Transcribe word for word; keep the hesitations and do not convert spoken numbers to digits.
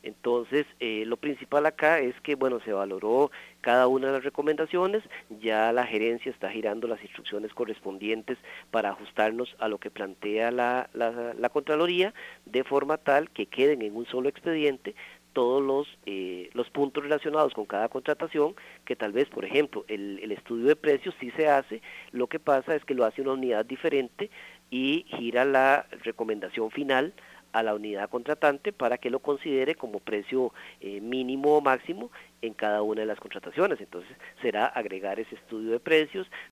Entonces, eh, lo principal acá es que, bueno, se valoró cada una de las recomendaciones, ya la gerencia está girando las instrucciones correspondientes para ajustarnos a lo que plantea la, la, la Contraloría, de forma tal que queden en un solo expediente todos los, eh, los puntos relacionados con cada contratación, que tal vez, por ejemplo, el, el estudio de precios sí se hace, lo que pasa es que lo hace una unidad diferente y gira la recomendación final a la unidad contratante para que lo considere como precio eh, mínimo o máximo en cada una de las contrataciones. Entonces será agregar ese estudio de precios,